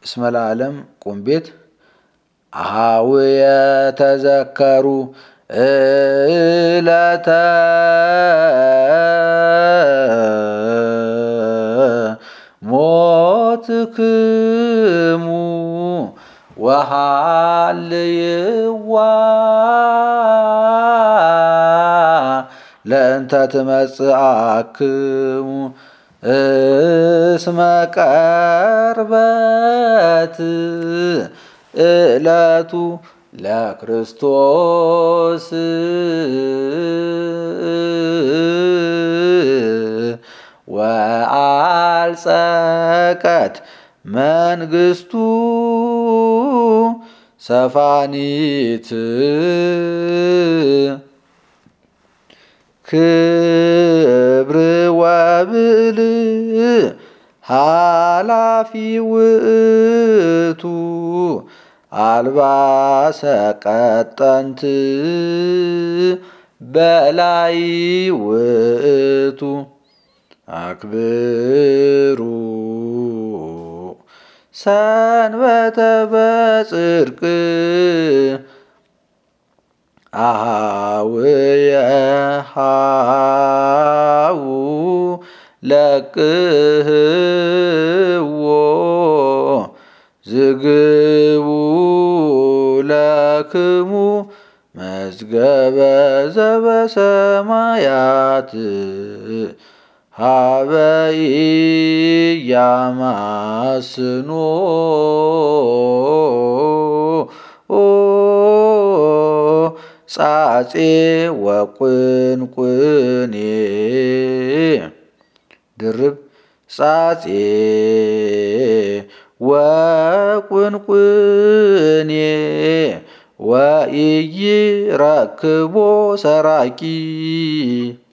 እስመ ለዓለም ቁም ቤት አኀውየ ተዘከሩ ዕለተ ሞትክሙ ወሃልይዋ ለእንተ ትመጽአክሙ እስመ ቀርበት ዕለቱ ለክርስቶስ ወአልጸቀት መንግሥቱ ሰፋኒት ክብር ወብልዕ ኃላፊ ውእቱ አልባሰ ቀጠንት በላይ ውእቱ አክብሩ ሰንበተ በጽድቅ አኀውየ ኀው ለቅህዎ ዝግቡ ለክሙ መዝገበ ዘበሰማያት ሀበ ኢያማስኖ ጻጼ ወቁንቁኔ ድርብ ጻጼ ወቁንቁኔ ወኢይረክቦ ሰራቂ